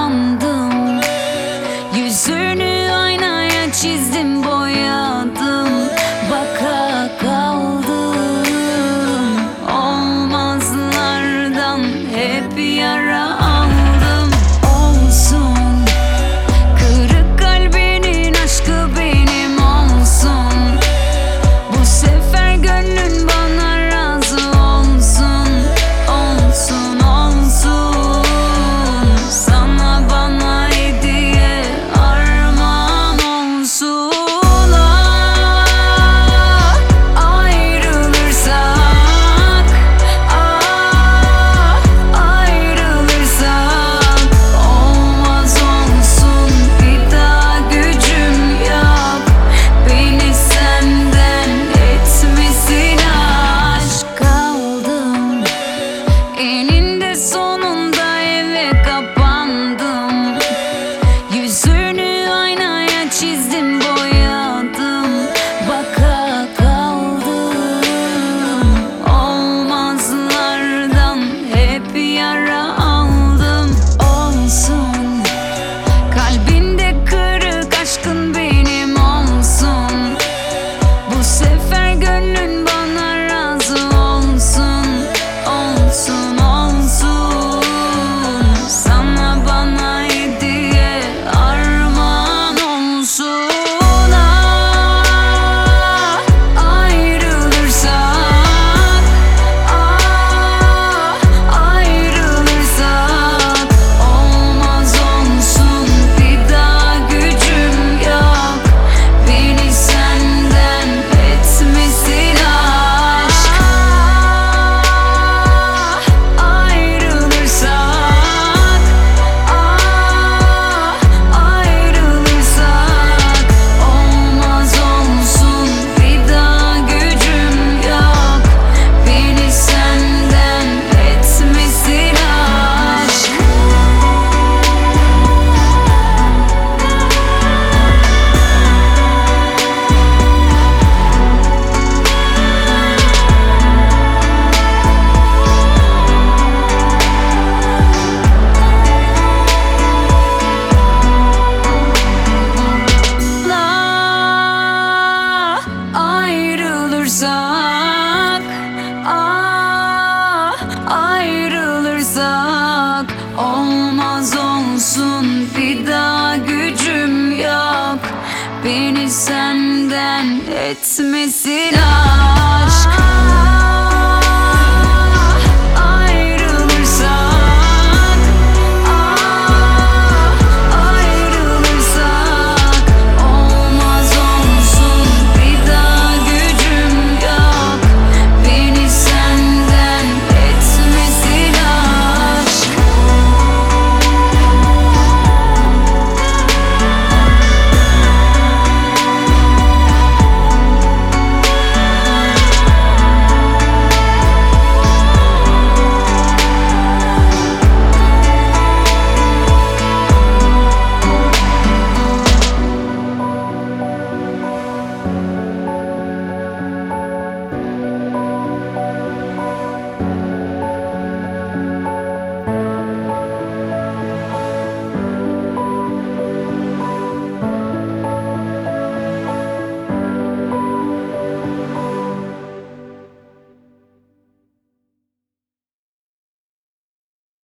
kapandım. Yüzünü aynaya çizdim, boyadım. Baka kaldım. Olmazlardan hep yara aldım. Olsun, kırık kalbinin aşkı benim olsun. Bu sefer gönlün bana razı olsun. Olsun, olsun. Sana bana hediye armağan olsun. Ayrılırsak, ayrılırsak olmaz olsun, bir daha gücüm yok. Beni senden etmesin aşk. Kaldım eninde sonunda, eve kapandım. Yüzünü aynaya çizdim, boyadım. Baka kaldım. Olmazlardan hep yara aldım. Olsun, kalbinde kırık aşkın benim olsun. Bu sefer gönlün bana razı olsun. Olsun, olsun. Sana bana hediye armağan olsun. Ayrılırsak, ayrılırsak olmaz olsun, bir daha gücüm yok. Beni senden etmesin aşk. Ayrılırsak, ayrılırsak olmaz olsun, bir daha gücüm yok. Beni senden etmesin aşk. Ayrılırsak, ayrılırsak olmaz olsun, bir daha gücüm yok. Beni senden etmesin aşk.